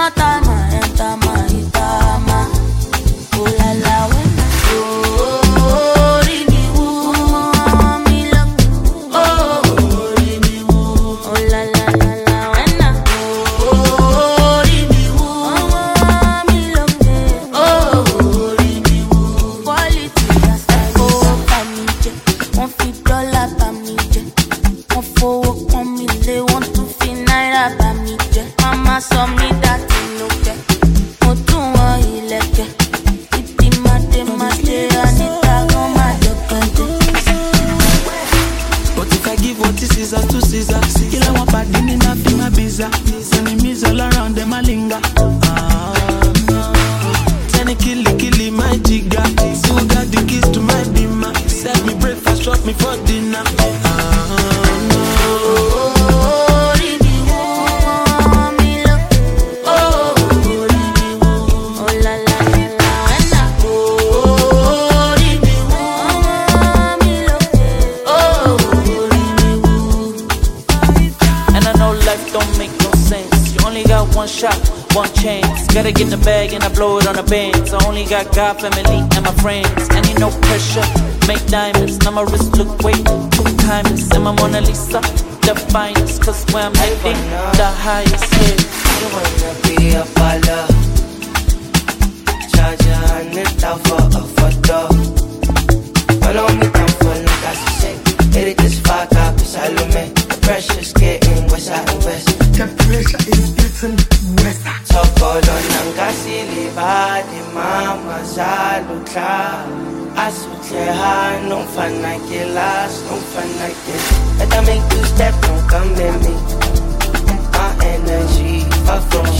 God, family, and my friends. I need no pressure, make diamonds. Now my wrist look way too timeless. And my Mona Lisa, the finest. Cause when I'm living, the highest hit. I wanna be a baller. Charge 100,000 for a photo. Follow me down for like I say. Hit it this fuck up, Salome. The pressure's getting worse and worse. The pressure is getting worse. Tokolo nangasili badi mama zalutla asutleha non fana kelas non fana ke. Let I make two step, don't come at me. My energy far from